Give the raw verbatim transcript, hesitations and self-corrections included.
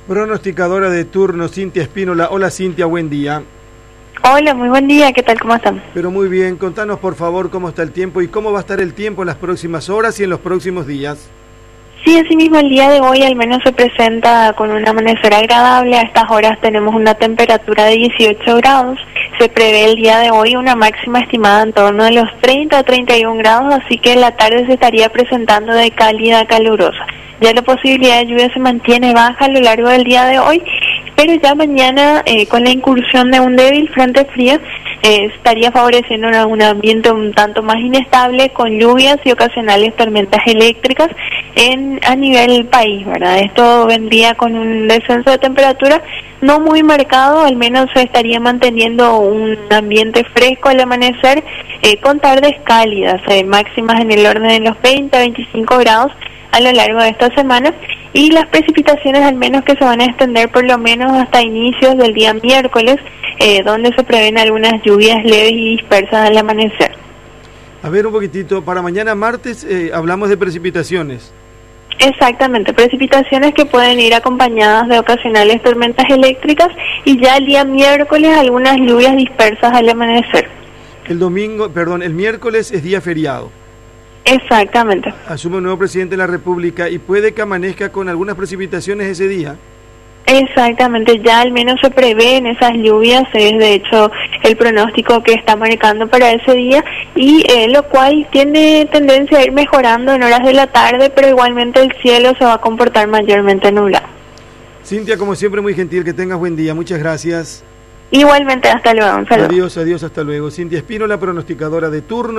Pronosticadora de turno, Cintia Espínola. Hola Cintia, buen día. Hola, muy buen día, ¿qué tal? ¿Cómo están? Pero muy bien, contanos por favor cómo está el tiempo y cómo va a estar el tiempo en las próximas horas y en los próximos días. Sí, así mismo el día de hoy al menos se presenta con un amanecer agradable. A estas horas tenemos una temperatura de dieciocho grados. Se prevé el día de hoy una máxima estimada en torno de los treinta a treinta y un grados, así que la tarde se estaría presentando de cálida a calurosa. Ya la posibilidad de lluvia se mantiene baja a lo largo del día de hoy, pero ya mañana eh, con la incursión de un débil frente frío eh, estaría favoreciendo una, un ambiente un tanto más inestable con lluvias y ocasionales tormentas eléctricas en a nivel país, ¿verdad? Esto vendría con un descenso de temperatura no muy marcado, al menos se estaría manteniendo un ambiente fresco al amanecer eh, con tardes cálidas, eh, máximas en el orden de los veinte a veinticinco grados a lo largo de esta semana, y las precipitaciones al menos que se van a extender por lo menos hasta inicios del día miércoles, eh, donde se prevén algunas lluvias leves y dispersas al amanecer. A ver un poquitito, para mañana martes eh, hablamos de precipitaciones. Exactamente, precipitaciones que pueden ir acompañadas de ocasionales tormentas eléctricas, y ya el día miércoles algunas lluvias dispersas al amanecer. El domingo, perdón, el miércoles es día feriado. Exactamente. Asume un nuevo presidente de la República y puede que amanezca con algunas precipitaciones ese día. Exactamente, ya al menos se prevén esas lluvias, es de hecho el pronóstico que está marcando para ese día, y eh, lo cual tiene tendencia a ir mejorando en horas de la tarde, pero igualmente el cielo se va a comportar mayormente nublado. Cintia, como siempre, muy gentil, que tengas buen día, muchas gracias. Igualmente, hasta luego, un saludo. Adiós, adiós, hasta luego. Cintia Espínola, pronosticadora de turno.